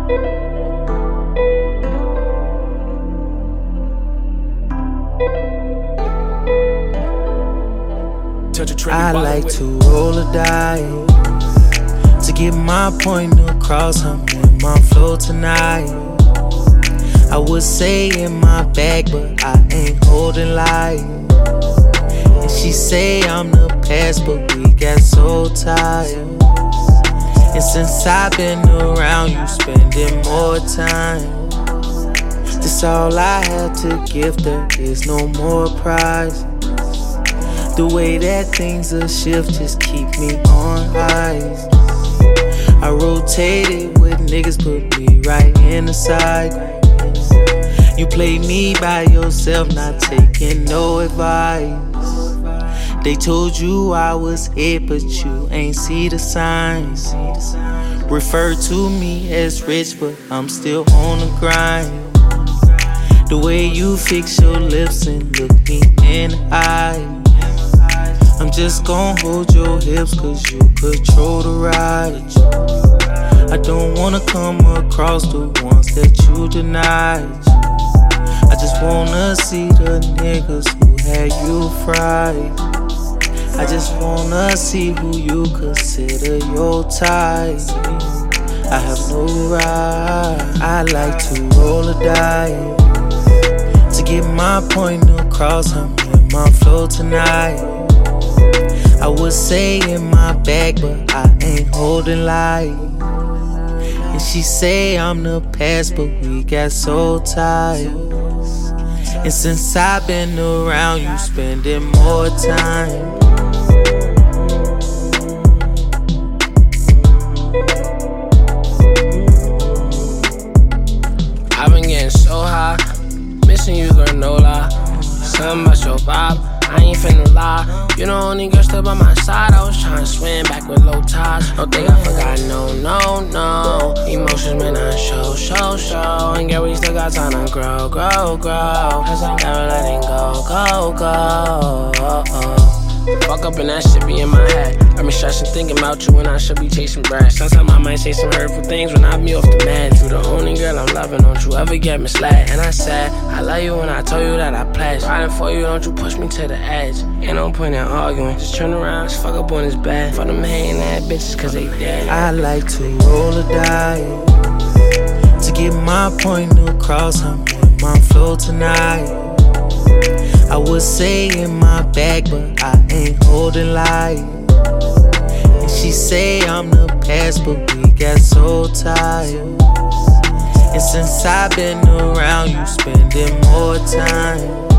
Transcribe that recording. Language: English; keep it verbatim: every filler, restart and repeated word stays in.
I like to roll a dice to get my point across. I'm in my flow tonight. I would say in my bag, but I ain't holding light. And she say I'm the past, but we got so tired. And since I've been around, you spending more time. That's all I have to give, there is no more prize. The way that things are shift just keep me on ice. I rotated with niggas, put me right in the side. You play me by yourself, not taking no advice. They told you I was it, but you ain't see the signs. Refer to me as rich, but I'm still on the grind. The way you fix your lips and look me in the eye. I'm just gon' hold your hips cause you control the ride. I don't wanna come across the ones that you denied. I just wanna see the niggas who had you fried. I just wanna see who you consider your type. I have no right. I like to roll a dice to get my point across. I'm in my flow tonight. I would say in my bag, but I ain't holding light. And she say I'm the past, but we got so tired. And since I've been around, you spending more time. I've been getting so high, missing you, granola. Something about your vibe, I ain't finna lie. You the only girl still by my side. I was tryna swim back with low tides. Don't think I forgot, no, no, no. Emotions, man, I show, show, show. And girl, we still got time to grow, grow, grow. Cause I'm never letting go, go, go. Oh, oh. Fuck up and that shit be in my head. Got me stressing thinking about you when I should be chasing bread. Sometimes I might say some hurtful things when I be off the meds. You the only girl I'm loving, don't you ever get misled. And I said, I love you when I told you that I pledged. Riding for you, don't you push me to the edge. Ain't no point in arguing, just turn around, just fuck up on his bed. For them hating that bitches cause they dead. I like to roll a dice to get my point across. I'm in my flow tonight. I would say in my bag, but I ain't holding light. And she say I'm the past, but we got so tired. And since I've been around, you spending more time.